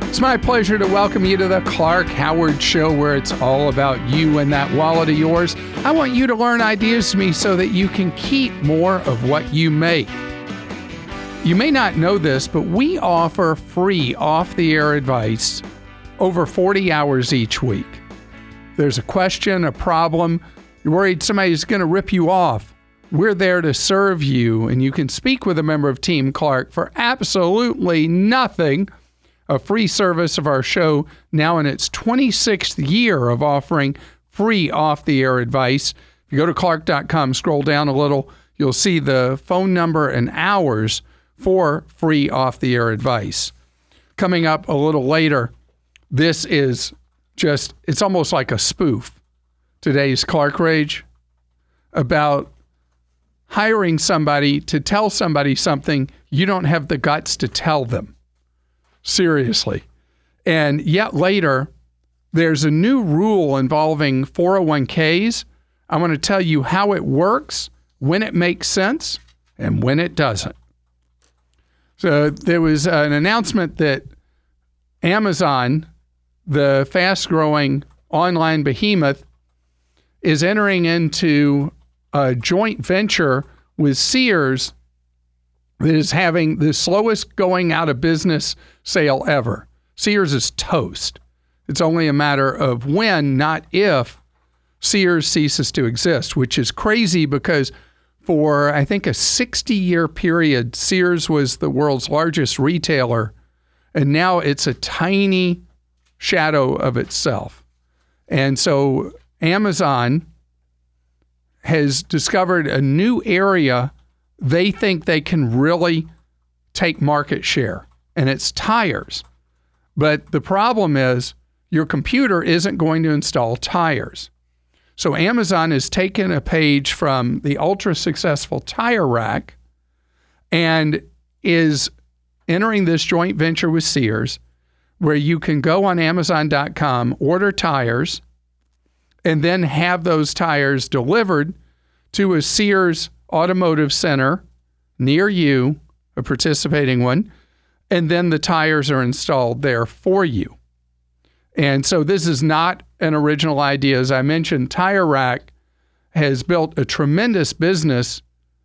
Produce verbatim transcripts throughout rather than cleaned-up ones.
It's my pleasure to welcome you to the Clark Howard Show, where it's all about you and that wallet of yours. I want you to learn ideas from me so that you can keep more of what you make. You may not know this, but we offer free off-the-air advice over forty hours each week. There's a question, a problem, you're worried somebody's going to rip you off. We're there to serve you, and you can speak with a member of Team Clark for absolutely nothing. A free service of our show, now in its twenty-sixth year of offering free off-the-air advice. If you go to clark dot com, scroll down a little, you'll see the phone number and hours for free off-the-air advice. Coming up a little later, this is just, it's almost like a spoof. Today's Clark Rage about hiring somebody to tell somebody something you don't have the guts to tell them. Seriously. And yet later, there's a new rule involving four oh one k's. I want to tell you how it works, when it makes sense, and when it doesn't. So there was an announcement that Amazon, the fast-growing online behemoth, is entering into a joint venture with Sears that is having the slowest going out of business sale ever. Sears is toast. It's only a matter of when, not if, Sears ceases to exist, which is crazy because for, I think, a sixty-year period, Sears was the world's largest retailer, and now it's a tiny shadow of itself. And so Amazon has discovered a new area they think they can really take market share, and it's tires. But the problem is your computer isn't going to install tires. So Amazon has taken a page from the ultra-successful Tire Rack and is entering this joint venture with Sears, where you can go on amazon dot com, order tires, and then have those tires delivered to a Sears automotive center near you, a participating one, and then the tires are installed there for you. And so this is not an original idea. As I mentioned, Tire Rack has built a tremendous business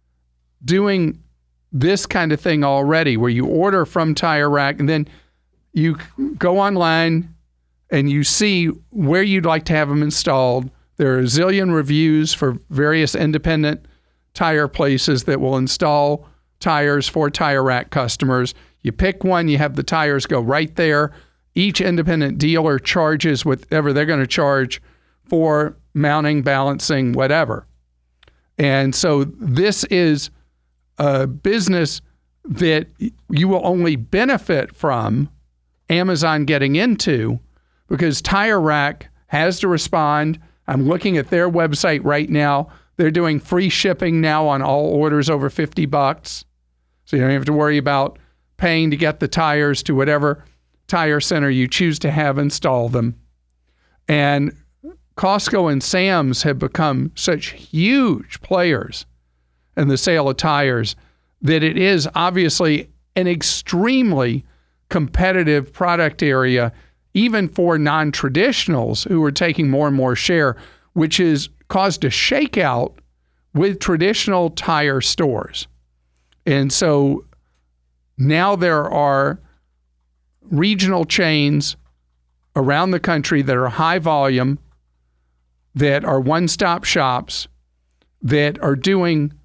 doing this kind of thing already, where you order from Tire Rack and then you go online and you see where you'd like to have them installed. There are a zillion reviews for various independent tire places that will install tires for Tire Rack customers. You pick one, you have the tires go right there. Each independent dealer charges whatever they're going to charge for mounting, balancing, whatever. And so this is a business that you will only benefit from Amazon getting into, because Tire Rack has to respond. I'm looking at their website right now. They're doing free shipping now on all orders over fifty bucks. So you don't have to worry about paying to get the tires to whatever tire center you choose to have install them. And Costco and Sam's have become such huge players in the sale of tires that it is obviously an extremely competitive product area, even for non-traditionals who are taking more and more share, which has caused a shakeout with traditional tire stores. And so now there are regional chains around the country that are high volume, that are one-stop shops, that are doing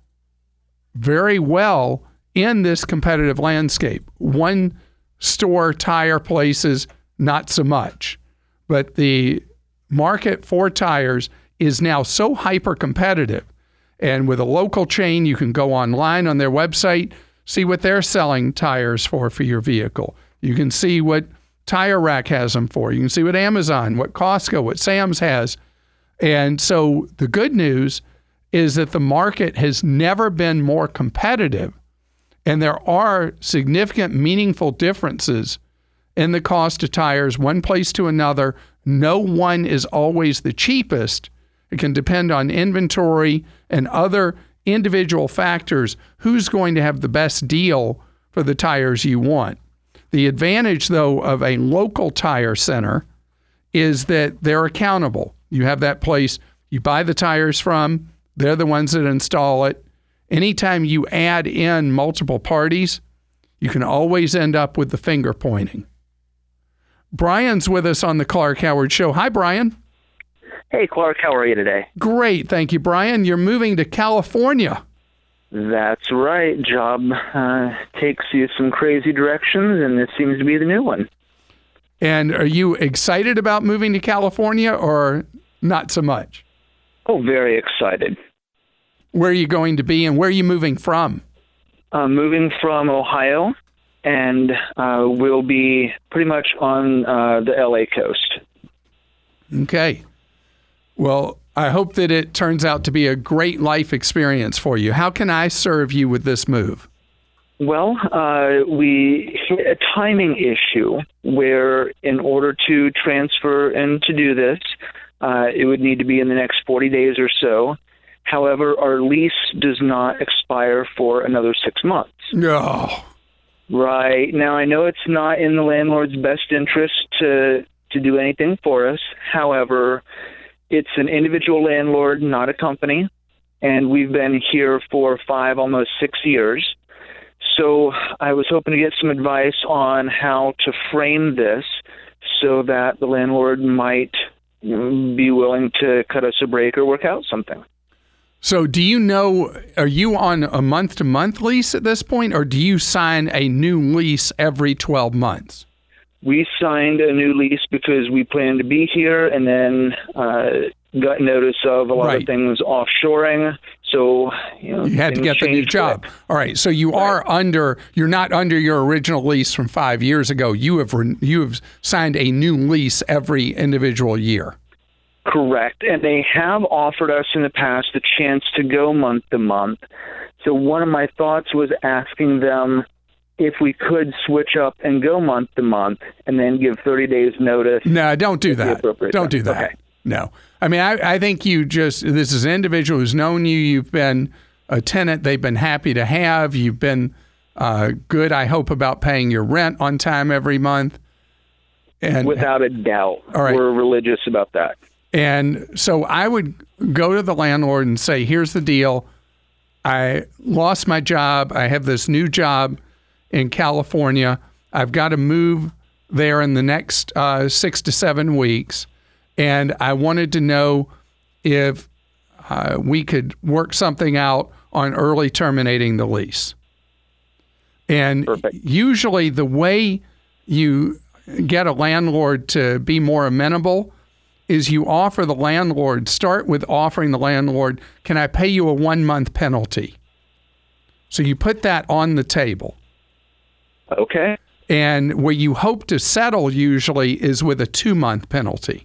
very well in this competitive landscape. One store tire places, not so much. But the market for tires is now so hyper-competitive. And with a local chain, you can go online on their website, see what they're selling tires for for your vehicle. You can see what Tire Rack has them for. You can see what Amazon, what Costco, what Sam's has. And so the good news is that the market has never been more competitive, and there are significant, meaningful differences in the cost of tires one place to another. No one is always the cheapest. It can depend on inventory and other individual factors who's going to have the best deal for the tires you want. The advantage, though, of a local tire center is that they're accountable. You have that place you buy the tires from. They're the ones that install it. Anytime you add in multiple parties, you can always end up with the finger pointing. Brian's with us on the Clark Howard Show. Hi, Brian. Hey, Clark. How are you today? Great. Thank you, Brian. You're moving to California. That's right. Job uh, takes you some crazy directions, and this seems to be the new one. And are you excited about moving to California or not so much? Oh, very excited. Where are you going to be, and where are you moving from? Uh, moving from Ohio, and uh, we'll be pretty much on uh, the L A coast. Okay. Well, I hope that it turns out to be a great life experience for you. How can I serve you with this move? Well, uh, we hit a timing issue where in order to transfer and to do this, uh, it would need to be in the next forty days or so. However, our lease does not expire for another six months. No. Right. Now, I know it's not in the landlord's best interest to to do anything for us. However, it's an individual landlord, not a company, and we've been here for five, almost six years. So I was hoping to get some advice on how to frame this so that the landlord might be willing to cut us a break or work out something. So do you know, are you on a month-to-month lease at this point, or do you sign a new lease every twelve months? We signed a new lease because we plan to be here, and then uh, got notice of a lot right. of things offshoring. So, you know, you had to get the new job. Quick. All right. So you right. are under, you're not under your original lease from five years ago. You have, re, you have signed a new lease every individual year. Correct. And they have offered us in the past the chance to go month to month. So one of my thoughts was asking them if we could switch up and go month to month and then give thirty days notice. No, don't do that. Don't time. do that. Okay. No. I mean, I, I think you just, this is an individual who's known you. You've been a tenant they've been happy to have. You've been uh, good, I hope, about paying your rent on time every month. And without a doubt. All right. We're religious about that. And so I would go to the landlord and say, here's the deal. I lost my job. I have this new job in California. I've got to move there in the next uh, six to seven weeks. And I wanted to know if uh, we could work something out on early terminating the lease. And Perfect. Usually the way you get a landlord to be more amenable is you offer the landlord, start with offering the landlord, can I pay you a one-month penalty? So you put that on the table. Okay. And where you hope to settle usually is with a two-month penalty.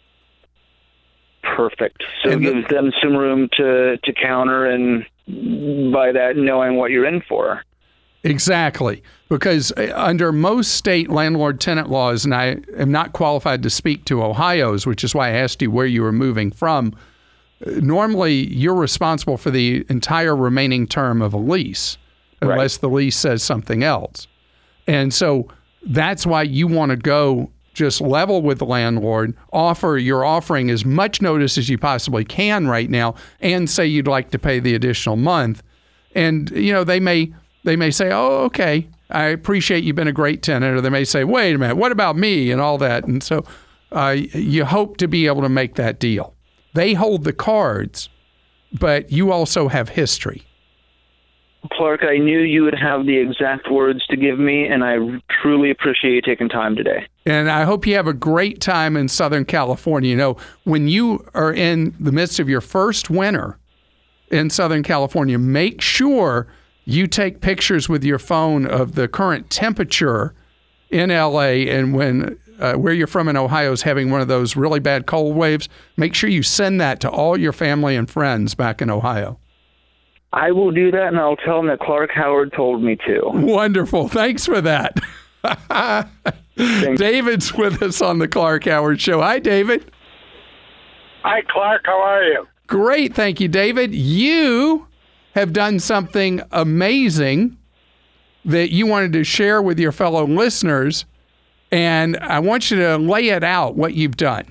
Perfect. So and it gives the, them some room to, to counter, and by that, knowing what you're in for. Exactly. Because under most state landlord-tenant laws, and I am not qualified to speak to Ohio's, which is why I asked you where you were moving from, normally you're responsible for the entire remaining term of a lease, unless right. the lease says something else. And so that's why you want to go just level with the landlord, offer, you're offering as much notice as you possibly can right now, and say you'd like to pay the additional month. And, you know, they may they may say, oh, okay, I appreciate you've been a great tenant. Or they may say, wait a minute, what about me and all that? And so uh, you hope to be able to make that deal. They hold the cards, but you also have history. Clark, I knew you would have the exact words to give me, and I truly appreciate you taking time today. And I hope you have a great time in Southern California. You know, when you are in the midst of your first winter in Southern California, make sure you take pictures with your phone of the current temperature in L A, and when uh, where you're from in Ohio is having one of those really bad cold waves, make sure you send that to all your family and friends back in Ohio. I will do that, and I'll tell them that Clark Howard told me to. Wonderful. Thanks for that. David's with us on the Clark Howard Show. Hi, David. Hi, Clark. How are you? Great. Thank you, David. You have done something amazing. that you wanted to share with your fellow listeners, and I want you to lay it out, what you've done.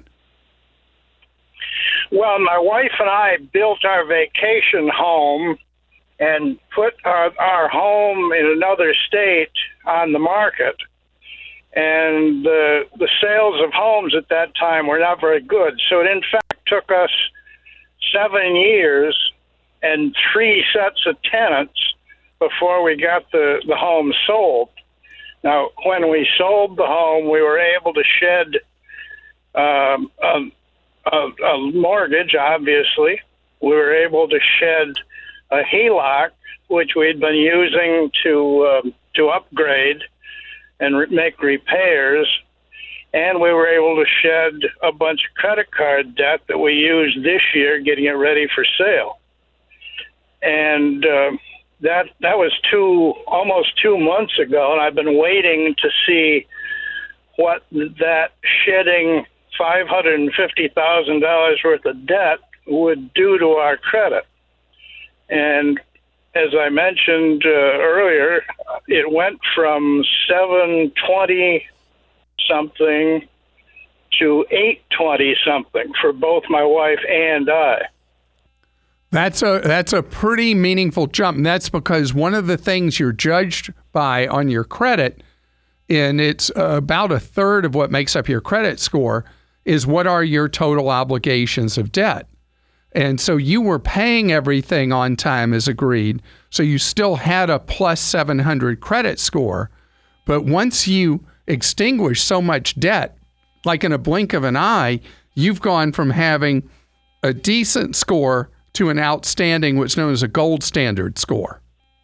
Well, my wife and I built our vacation home and put our, our home in another state on the market. And the, the sales of homes at that time were not very good. So it, in fact, took us seven years and three sets of tenants before we got the, the home sold. Now, when we sold the home, we were able to shed um, a, a, a mortgage, obviously. We were able to shed a H E L O C, which we'd been using to um, to upgrade and re- make repairs. And we were able to shed a bunch of credit card debt that we used this year getting it ready for sale. And uh, that that was two almost two months ago, and I've been waiting to see what that shedding five hundred fifty thousand dollars worth of debt would do to our credit. And as I mentioned uh, earlier, it went from seven twenty something to eight twenty something for both my wife and I. That's a that's a pretty meaningful jump. And that's because one of the things you're judged by on your credit, and it's about a third of what makes up your credit score, is what are your total obligations of debt. And so you were paying everything on time as agreed, so you still had a plus seven hundred credit score. But once you extinguish so much debt, like in a blink of an eye, you've gone from having a decent score to an outstanding, what's known as a gold standard score.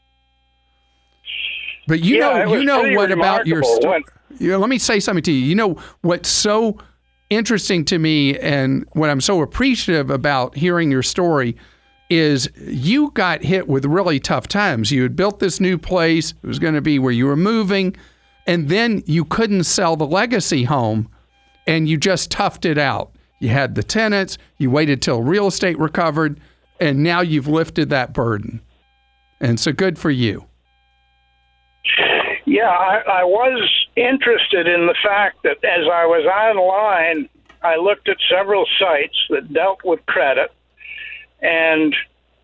But you yeah, know, you know what about your story? You know, let me say something to you. You know what's so interesting to me, and what I'm so appreciative about hearing your story, is you got hit with really tough times. You had built this new place. It was going to be where you were moving, and then you couldn't sell the legacy home, and you just toughed it out. You had the tenants. You waited till real estate recovered, and now you've lifted that burden. And so good for you. Yeah, I, I was interested in the fact that as I was online, I looked at several sites that dealt with credit, and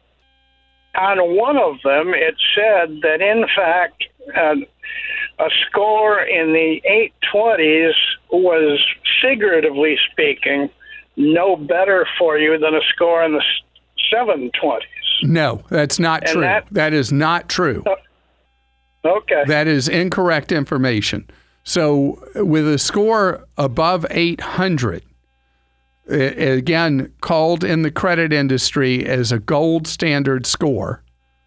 on one of them it said that, in fact, uh, a score in the eight twenties was, figuratively speaking, no better for you than a score in the seven twenties. No, that's not and true. That, that is not true. Uh, Okay. That is incorrect information. So with a score above eight hundred, again, called in the credit industry as a gold standard score,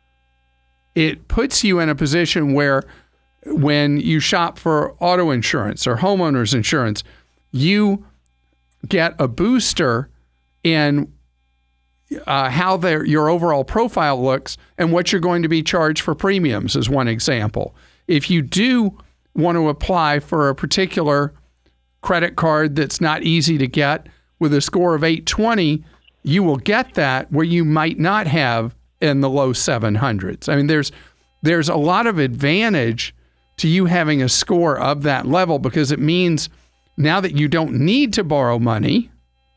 it puts you in a position where when you shop for auto insurance or homeowners insurance, you get a booster in Uh, how their, your overall profile looks and what you're going to be charged for premiums is one example. If you do want to apply for a particular credit card that's not easy to get with a score of eight twenty, you will get that where you might not have in the low seven hundreds. I mean, there's there's a lot of advantage to you having a score of that level, because it means now that you don't need to borrow money.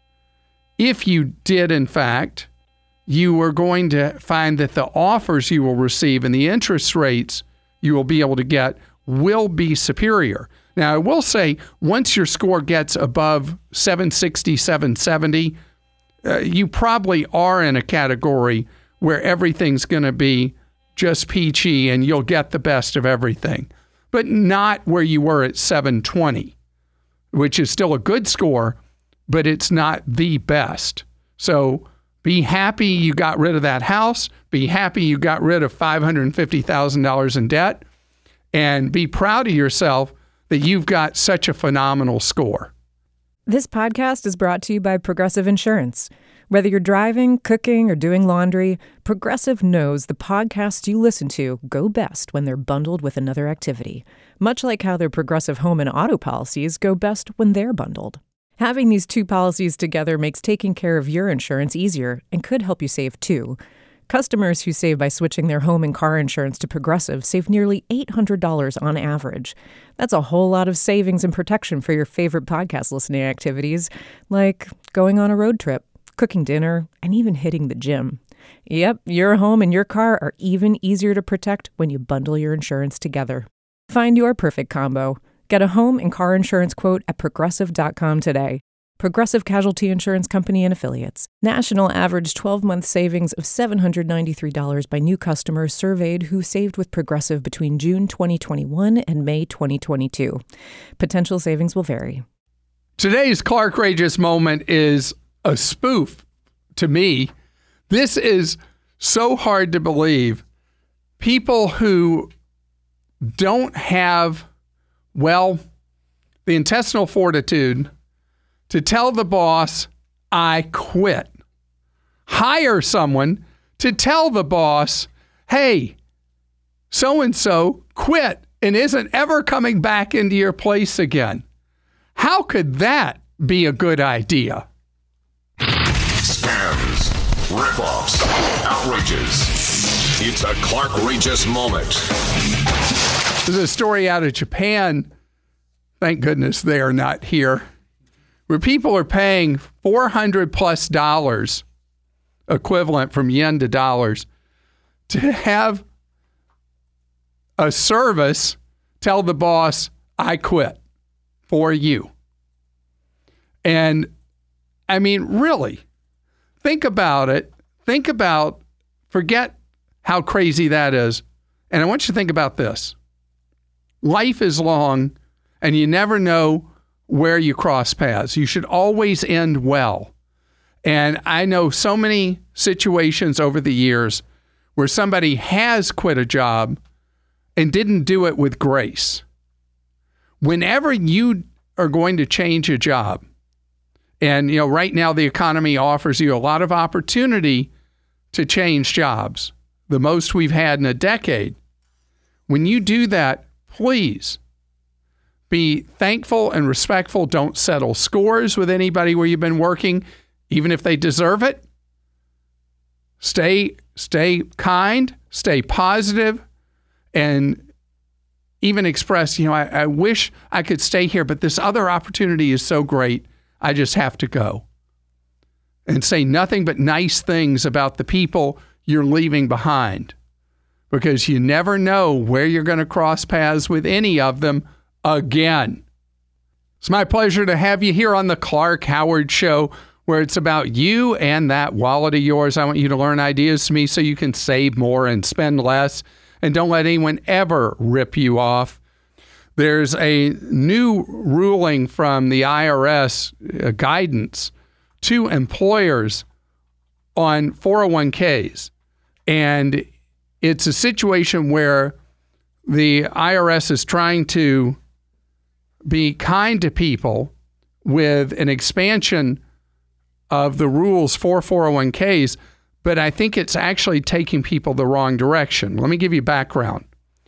If you did, in fact, you are going to find that the offers you will receive and the interest rates you will be able to get will be superior. Now, I will say, once your score gets above seven sixty, seven seventy, uh, you probably are in a category where everything's going to be just peachy and you'll get the best of everything, but not where you were at seven twenty, which is still a good score, but it's not the best. So be happy you got rid of that house. Be happy you got rid of five hundred fifty thousand dollars in debt. And be proud of yourself that you've got such a phenomenal score. This podcast is brought to you by Progressive Insurance. Whether you're driving, cooking, or doing laundry, Progressive knows the podcasts you listen to go best when they're bundled with another activity, much like how their Progressive home and auto policies go best when they're bundled. Having these two policies together makes taking care of your insurance easier and could help you save too. Customers who save by switching their home and car insurance to Progressive save nearly eight hundred dollars on average. That's a whole lot of savings and protection for your favorite podcast listening activities, like going on a road trip, cooking dinner, and even hitting the gym. Yep, your home and your car are even easier to protect when you bundle your insurance together. Find your perfect combo. Get a home and car insurance quote at progressive dot com today. Progressive Casualty Insurance Company and Affiliates. National average twelve-month savings of seven hundred ninety-three dollars by new customers surveyed who saved with Progressive between June twenty twenty-one and May twenty twenty-two. Potential savings will vary. Today's Clark Rageous moment is a spoof to me. This is so hard to believe. People who don't have, well, the intestinal fortitude to tell the boss, I quit. Hire someone to tell the boss, hey, so-and-so quit and isn't ever coming back into your place again. How could that be a good idea? Scams, rip-offs, outrages. It's a Clark Rageous moment. There's a story out of Japan. Thank goodness they are not here, where people are paying four hundred plus dollars, equivalent from yen to dollars, to have a service tell the boss, I quit for you. And I mean, really, think about it. Think about, forget how crazy that is. And I want you to think about this. Life is long, and you never know where you cross paths. You should always end well. And I know so many situations over the years where somebody has quit a job and didn't do it with grace. Whenever you are going to change a job, and you know, right now the economy offers you a lot of opportunity to change jobs, the most we've had in a decade. When you do that, please be thankful and respectful. Don't settle scores with anybody where you've been working, even if they deserve it. Stay, stay kind, stay positive, and even express, you know, I, I wish I could stay here, but this other opportunity is so great, I just have to go. And say nothing but nice things about the people you're leaving behind, because you never know where you're going to cross paths with any of them again. It's my pleasure to have you here on the Clark Howard Show, where it's about you and that wallet of yours. I want you to learn ideas from me so you can save more and spend less, and don't let anyone ever rip you off. There's a new ruling from the I R S, uh, guidance to employers on four oh one k's. And it's a situation where the I R S is trying to be kind to people with an expansion of the rules for four oh one k's, but I think it's actually taking people the wrong direction. Let me give you background.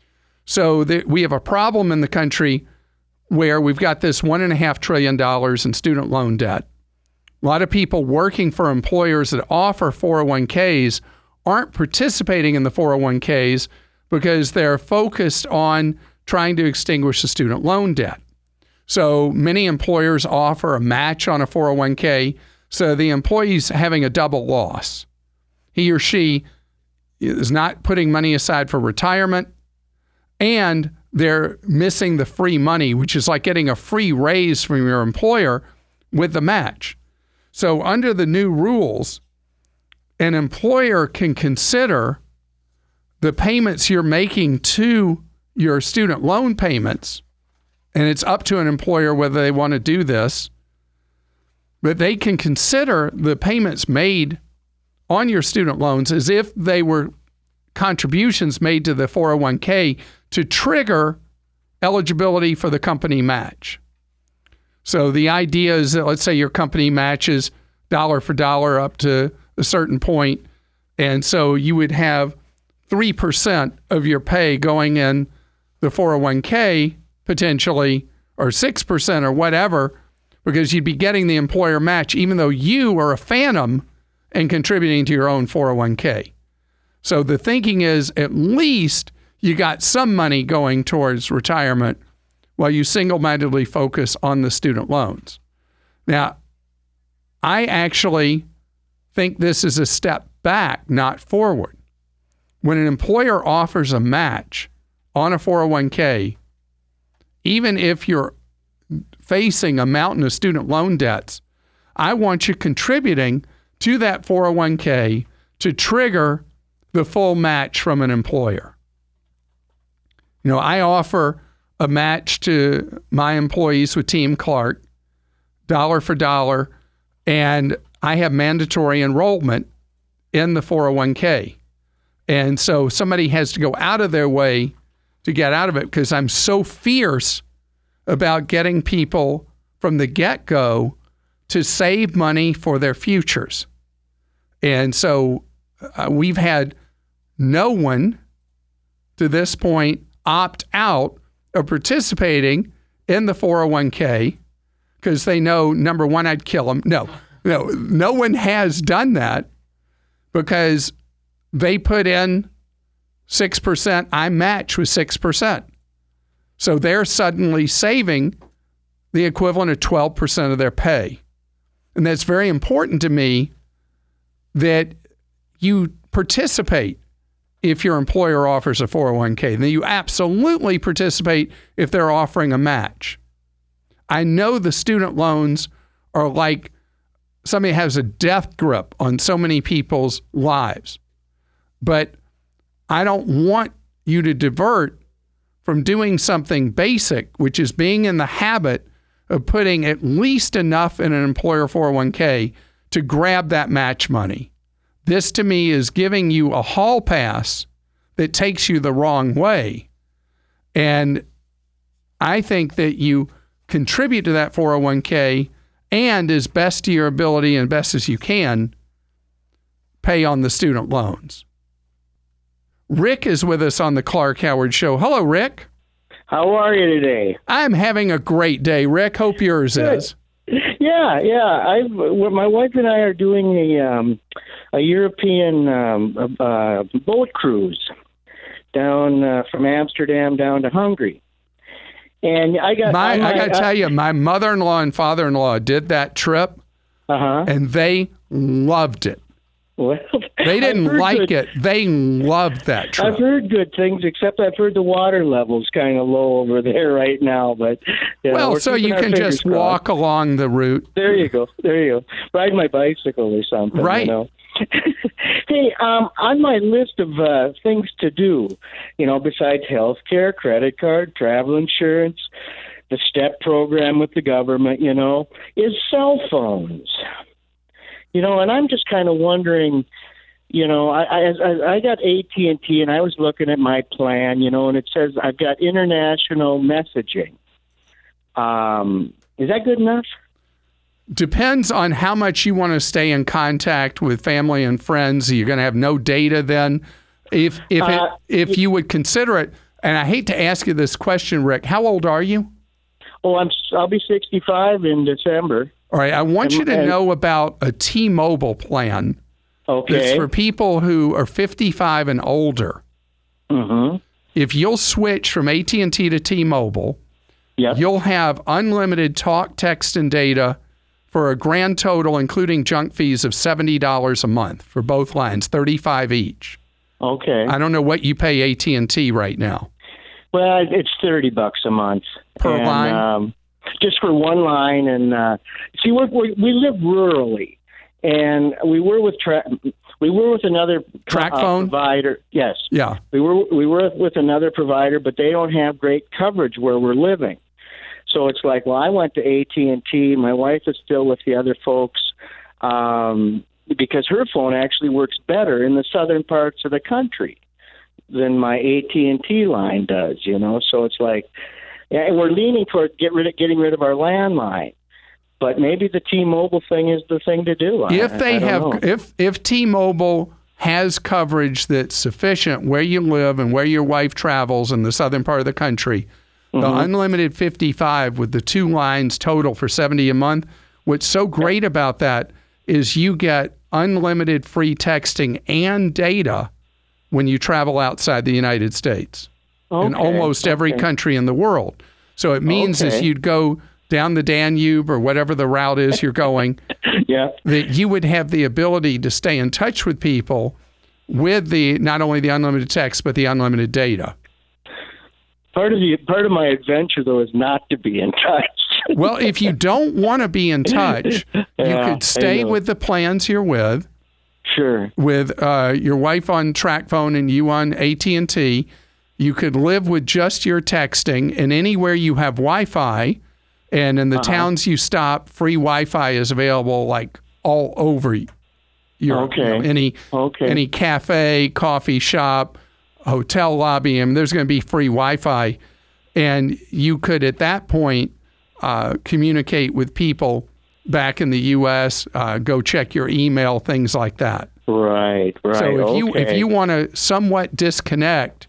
So the, we have a problem in the country where we've got this one and a half trillion dollars in student loan debt. A lot of people working for employers that offer four oh one k's aren't participating in the four oh one k's because they're focused on trying to extinguish the student loan debt. So many employers offer a match on a four oh one k, so the employee's having a double loss. He or she is not putting money aside for retirement, and they're missing the free money, which is like getting a free raise from your employer with the match. So under the new rules, an employer can consider the payments you're making to your student loan payments, and it's up to an employer whether they want to do this, but they can consider the payments made on your student loans as if they were contributions made to the four oh one k to trigger eligibility for the company match. So the idea is that, let's say your company matches dollar for dollar up to a certain point, and so you would have three percent of your pay going in the four oh one k potentially, or six percent or whatever, because you'd be getting the employer match even though you are a phantom and contributing to your own four oh one k. So the thinking is at least you got some money going towards retirement while you single-mindedly focus on the student loans. Now, I actually think this is a step back, not forward. When an employer offers a match on a four oh one k, even if you're facing a mountain of student loan debts, I want you contributing to that four oh one k to trigger the full match from an employer. You know, I offer a match to my employees with Team Clark, dollar for dollar, and I have mandatory enrollment in the four oh one k. And so somebody has to go out of their way to get out of it because I'm so fierce about getting people from the get-go to save money for their futures. And so uh, we've had no one to this point opt out of participating in the four oh one k because they know, number one, I'd kill them. No, no, no one has done that because they put in six percent, I match with six percent. So they're suddenly saving the equivalent of twelve percent of their pay. And that's very important to me that you participate if your employer offers a four oh one k. Then you absolutely participate if they're offering a match. I know the student loans are like somebody has a death grip on so many people's lives. But I don't want you to divert from doing something basic, which is being in the habit of putting at least enough in an employer four oh one k to grab that match money. This, to me, is giving you a hall pass that takes you the wrong way. And I think that you contribute to that four oh one k and, as best to your ability and best as you can, pay on the student loans. Rick is with us on the Clark Howard Show. Hello, Rick. How are you today? I'm having a great day, Rick. Hope yours Good. is. Yeah, yeah. I've well, my wife and I are doing a um, a European um, uh, boat cruise down uh, from Amsterdam down to Hungary, and I got. My, my I got to tell you, my mother-in-law and father-in-law did that trip, uh-huh. and they loved it. Well, they didn't like good, it. They loved that trip. I've heard good things, except I've heard the water level's kind of low over there right now. But you know, well, so you can just crossed. walk along the route. There you go. There you go. Ride my bicycle or something. Right. You know? Hey, um, on my list of uh, things to do, you know, besides health care, credit card, travel insurance, the STEP program with the government, you know, is cell phones. You know, and I'm just kind of wondering, you know, I, I I got A T and T, and I was looking at my plan, you know, and it says I've got international messaging. Um, is that good enough? Depends on how much you want to stay in contact with family and friends. You're going to have no data then. If if it, Uh, if you would consider it, and I hate to ask you this question, Rick, how old are you? Oh, I'm I'll be sixty-five in December. All right, I want And- you to and- know about a T-Mobile plan. Okay. It's for people who are fifty-five and older. Mm-hmm. If you'll switch from A T and T to T-Mobile, Yep. you'll have unlimited talk, text, and data for a grand total, including junk fees, of seventy dollars a month for both lines, thirty-five dollars each. Okay. I don't know what you pay A T and T right now. Well, it's thirty bucks a month Per and, line? Um, just for one line, and uh, see, we're, we we live rurally, and we were with tra- we were with another Track uh, phone? provider. Yes, Yeah. we were we were with another provider, but they don't have great coverage where we're living. So it's like, well, I went to A T and T. My wife is still with the other folks um, because her phone actually works better in the southern parts of the country than my A T and T line does. You know, so it's like. Yeah, and we're leaning toward get rid of, getting rid of our landline, but maybe the T-Mobile thing is the thing to do. I, If they I don't have, know. if if T-Mobile has coverage that's sufficient where you live and where your wife travels in the southern part of the country, the Mm-hmm. unlimited fifty-five with the two lines total for seventy a month. What's so great about that is you get unlimited free texting and data when you travel outside the United States Okay. in almost every okay. country in the world. So it means Okay. as you'd go down the Danube or whatever the route is you're going, Yeah. that you would have the ability to stay in touch with people with the not only the unlimited text, but the unlimited data. Part of the part of my adventure, though, is not to be in touch. Well, if you don't want to be in touch, you Yeah, could stay I know. with the plans you're with, Sure. with uh, your wife on TracFone and you on A T and T. You could live with just your texting, and anywhere you have Wi-Fi, and in the Uh-huh. towns you stop, free Wi-Fi is available like all over your you know, Okay. any Okay. any cafe, coffee shop, hotel lobby, and there's going to be free Wi-Fi, and you could at that point uh, communicate with people back in the U S, uh, go check your email, things like that. Right. Right. So if you okay. if you want to somewhat disconnect,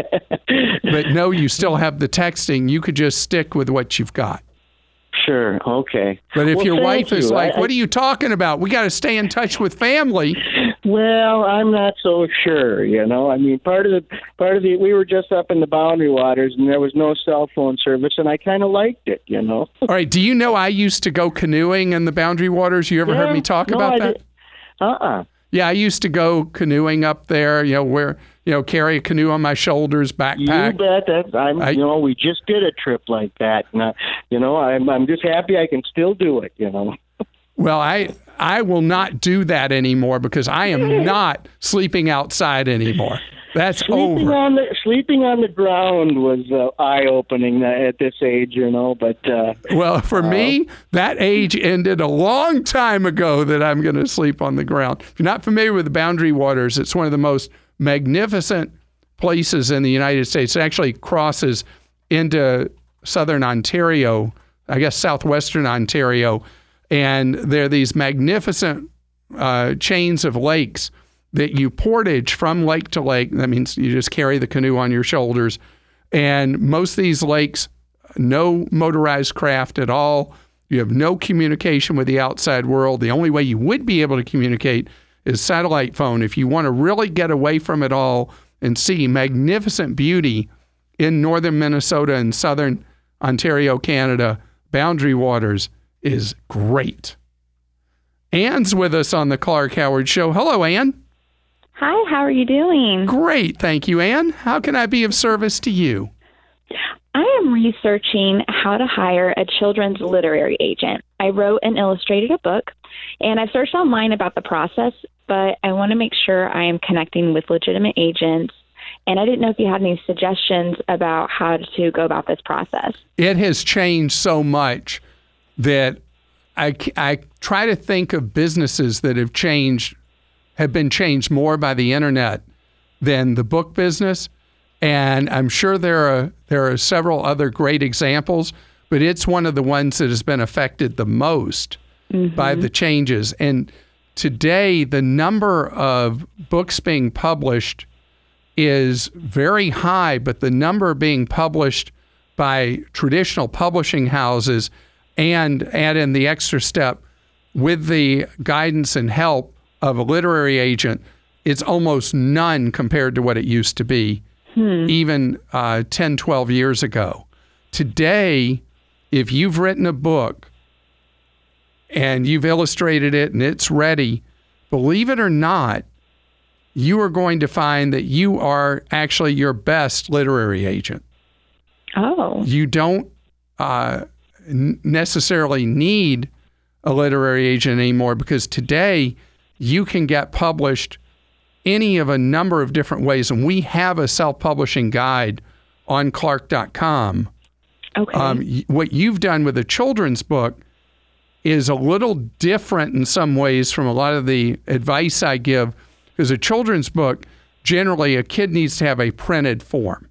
but know you still have the texting, you could just stick with what you've got. Sure. Okay. But if Well, your thank wife is you. like, I- "What are you talking about? We got to stay in touch with family." Well, I'm not so sure. You know, I mean, part of the part of the we were just up in the Boundary Waters, and there was no cell phone service, and I kind of liked it. You know. All right. Do you know I used to go canoeing in the Boundary Waters? You ever heard Yeah, me talk no, about I that? did- Uh-uh. Yeah, I used to go canoeing up there. You know, where you know carry a canoe on my shoulders, You backpack. bet. That I'm. I- you know, we just did a trip like that, and uh, you know, I'm I'm just happy I can still do it. You know. Well, I I will not do that anymore because I am not sleeping outside anymore. That's Sleeping over. on the sleeping on the ground was uh, eye opening at this age, you know. But uh, Well, for me, that age ended a long time ago that I'm going to sleep on the ground. If you're not familiar with the Boundary Waters, it's one of the most magnificent places in the United States. It actually crosses into southern Ontario, I guess southwestern Ontario, and there are these magnificent uh, chains of lakes that you portage from lake to lake. That means you just carry the canoe on your shoulders. And most of these lakes, no motorized craft at all. You have no communication with the outside world. The only way you would be able to communicate is satellite phone. If you want to really get away from it all and see magnificent beauty in northern Minnesota and southern Ontario, Canada, Boundary Waters is great. Anne's with us on the Clark Howard Show. Hello, Anne. Hi, how are you doing? Great, thank you, Anne. How can I be of service to you? I am researching how to hire a children's literary agent. I wrote and illustrated a book, and I've searched online about the process, but I want to make sure I am connecting with legitimate agents, and I didn't know if you had any suggestions about how to go about this process. It has changed so much that I, I try to think of businesses that have changed, have been changed more by the internet than the book business. And I'm sure there are there are several other great examples, but it's one of the ones that has been affected the most mm-hmm. by the changes. And today, the number of books being published is very high, but the number being published by traditional publishing houses, and add in the extra step with the guidance and help of a literary agent, it's almost none compared to what it used to be hmm. even uh, ten, twelve years ago. Today, if you've written a book and you've illustrated it and it's ready, believe it or not, you are going to find that you are actually your best literary agent. Oh. You don't uh, necessarily need a literary agent anymore, because today you can get published any of a number of different ways. And we have a self-publishing guide on Clark dot com. Okay. Um, what you've done with a children's book is a little different in some ways from a lot of the advice I give, because a children's book, generally a kid needs to have a printed form.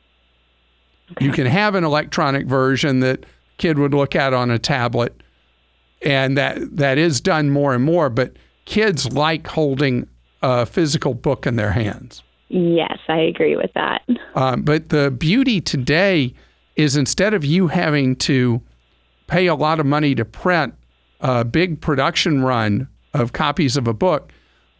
Okay. You can have an electronic version that kid would look at on a tablet, and that that is done more and more, but kids like holding a physical book in their hands. Yes, I agree with that. Um, but the beauty today is, instead of you having to pay a lot of money to print a big production run of copies of a book,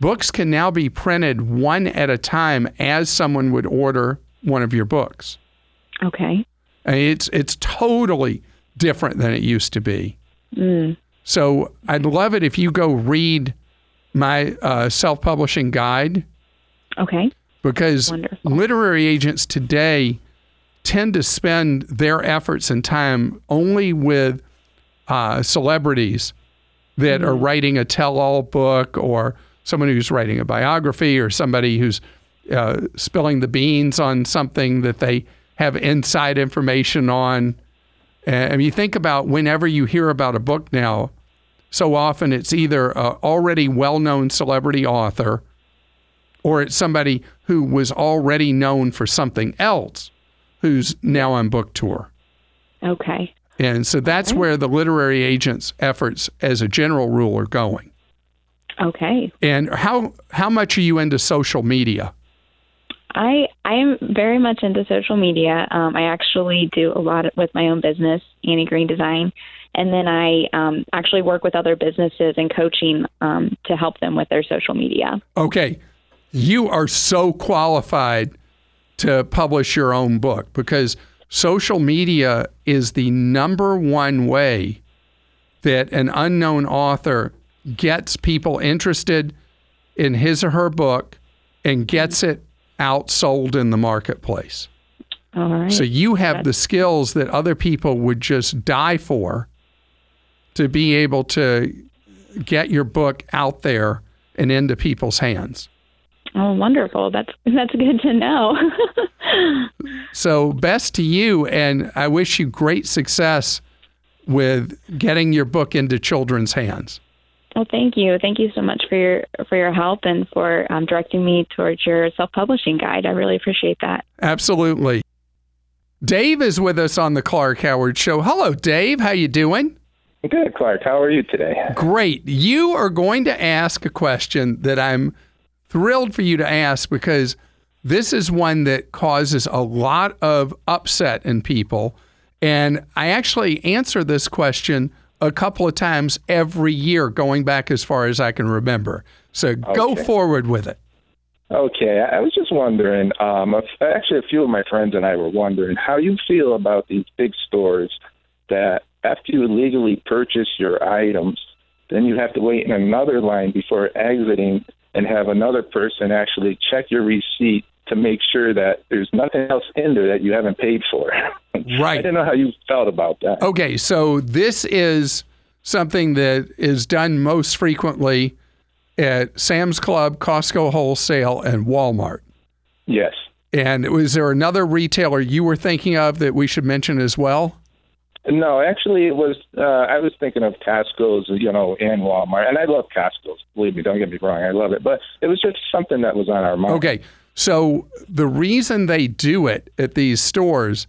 books can now be printed one at a time as someone would order one of your books. Okay. And it's it's totally different than it used to be. Mm. So I'd love it if you go read my uh, self-publishing guide. Okay. Because Wonderful. literary agents today tend to spend their efforts and time only with uh, celebrities that mm-hmm. are writing a tell-all book, or someone who's writing a biography, or somebody who's uh, spilling the beans on something that they have inside information on. And you think about whenever you hear about a book now, so often it's either an already well-known celebrity author, or it's somebody who was already known for something else who's now on book tour. Okay. And so that's okay. where the literary agent's efforts as a general rule are going. Okay. And how how much are you into social media? I I am very much into social media. Um, I actually do a lot with my own business, Annie Green Design, and then I um, actually work with other businesses and coaching um, to help them with their social media. Okay. You are so qualified to publish your own book, because social media is the number one way that an unknown author gets people interested in his or her book and gets it outsold in the marketplace. All right. So you have That's- the skills that other people would just die for to be able to get your book out there and into people's hands. Oh, wonderful. That's that's good to know. So best to you, and I wish you great success with getting your book into children's hands. Well, thank you. Thank you so much for your for your help and for um, directing me towards your self-publishing guide. I really appreciate that. Absolutely. Dave is with us on the Clark Howard Show. Hello, Dave. How you doing? Good, Clark. How are you today? Great. You are going to ask a question that I'm thrilled for you to ask, because this is one that causes a lot of upset in people. And I actually answer this question a couple of times every year, going back as far as I can remember. So okay. Go forward with it. Okay. I was just wondering, um, actually a few of my friends and I were wondering how you feel about these big stores that after you legally purchase your items, then you have to wait in another line before exiting and have another person actually check your receipt to make sure that there's nothing else in there that you haven't paid for. Right. I didn't know how you felt about that. Okay, so this is something that is done most frequently at Sam's Club, Costco Wholesale, and Walmart. Yes. And was there another retailer you were thinking of that we should mention as well? No, actually, it was. Uh, I was thinking of Costco's, you know, and Walmart, and I love Costco's. Believe me, don't get me wrong, I love it. But it was just something that was on our mind. Okay, so the reason they do it at these stores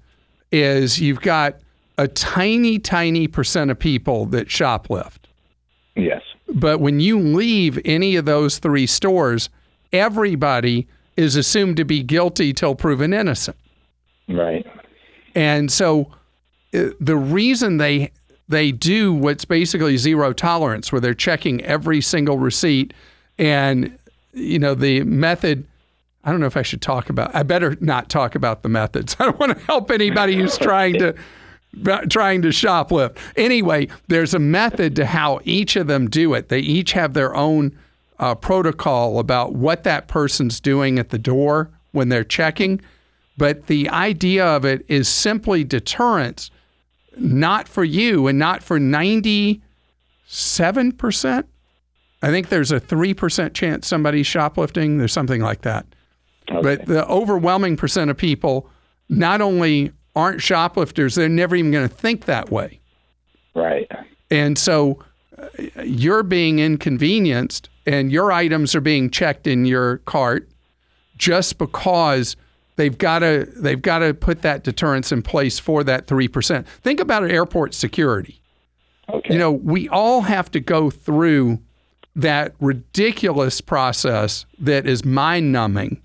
is you've got a tiny, tiny percent of people that shoplift. Yes. But when you leave any of those three stores, everybody is assumed to be guilty till proven innocent. Right. And so the reason they they do what's basically zero tolerance, where they're checking every single receipt, and you know the method, I don't know if I should talk about, I better not talk about the methods. I don't want to help anybody who's trying to trying to shoplift. Anyway, there's a method to how each of them do it. They each have their own uh, protocol about what that person's doing at the door when they're checking. But the idea of it is simply deterrence, not for you and not for ninety-seven percent. I think there's a three percent chance somebody's shoplifting. There's something like that. Okay. But the overwhelming percent of people not only aren't shoplifters, they're never even going to think that way. Right. And so uh, you're being inconvenienced and your items are being checked in your cart just because they've got to they've got to put that deterrence in place for that three percent. Think about airport security. Okay. You know, we all have to go through that ridiculous process that is mind-numbing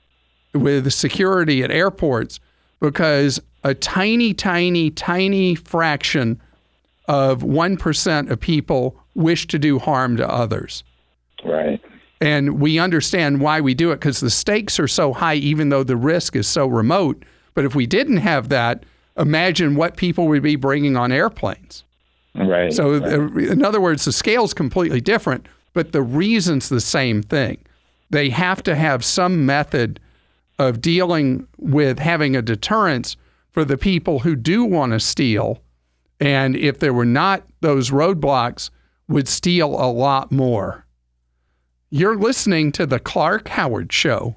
with security at airports, because a tiny, tiny, tiny fraction of one percent of people wish to do harm to others. Right. And we understand why we do it because the stakes are so high, even though the risk is so remote. But if we didn't have that, imagine what people would be bringing on airplanes. Right. So, right. in other words, the scale's completely different, but the reason's the same thing. They have to have some method of dealing with having a deterrence for the people who do want to steal. And if there were not those roadblocks, would steal a lot more. You're listening to The Clark Howard Show.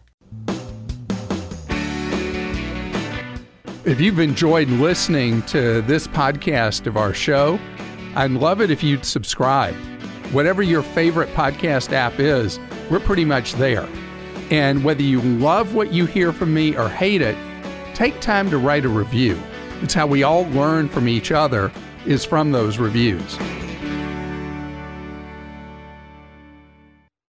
If you've enjoyed listening to this podcast of our show, I'd love it if you'd subscribe. Whatever your favorite podcast app is, we're pretty much there. And whether you love what you hear from me or hate it, take time to write a review. It's how we all learn from each other, is from those reviews.